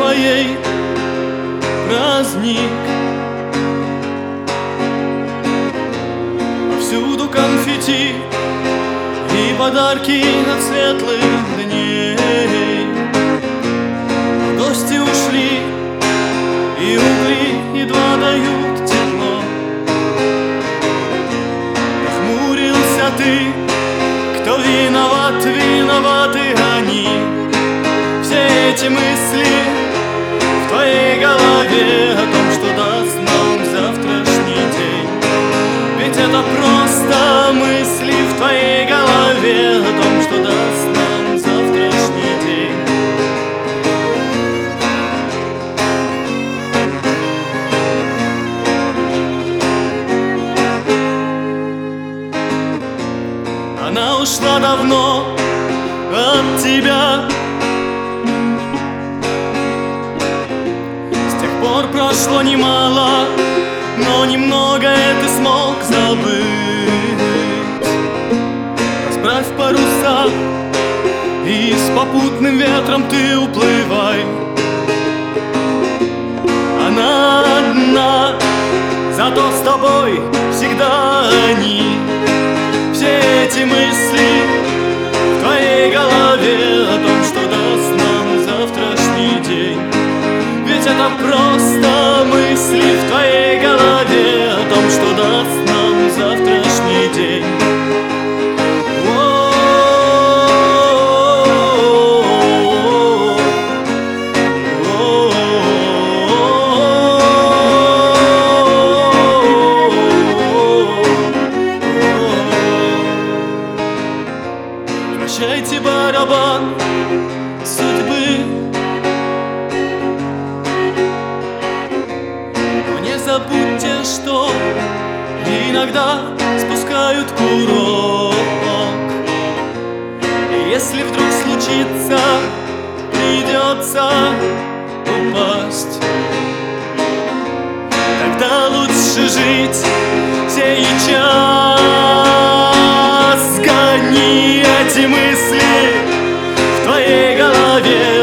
твоей праздник. Повсюду конфетти и подарки от светлых дней. Гости ушли, и угли едва дают тепло. Нахмурился ты, кто виноват, виноваты они. Все эти мысли в твоей голове о том, что даст нам завтрашний день. Ведь это просто мысли в твоей голове о том, что даст нам завтрашний день. Она ушла давно от тебя. С тех пор прошло немало, но немногое ты смог забыть. Расправь паруса и с попутным ветром ты уплывай. Она одна, зато с тобой всегда они. Все эти мысли в твоей голове о том, что даст нам завтрашний день. Ведь это просто мысли в твоей голове о том, что даст нам завтрашний день. Прощайте барабан судьбы, но не забудьте, что иногда спускают курок. И если вдруг случится, придется упасть, тогда лучше жить сейчас. Гони эти мысли в твоей голове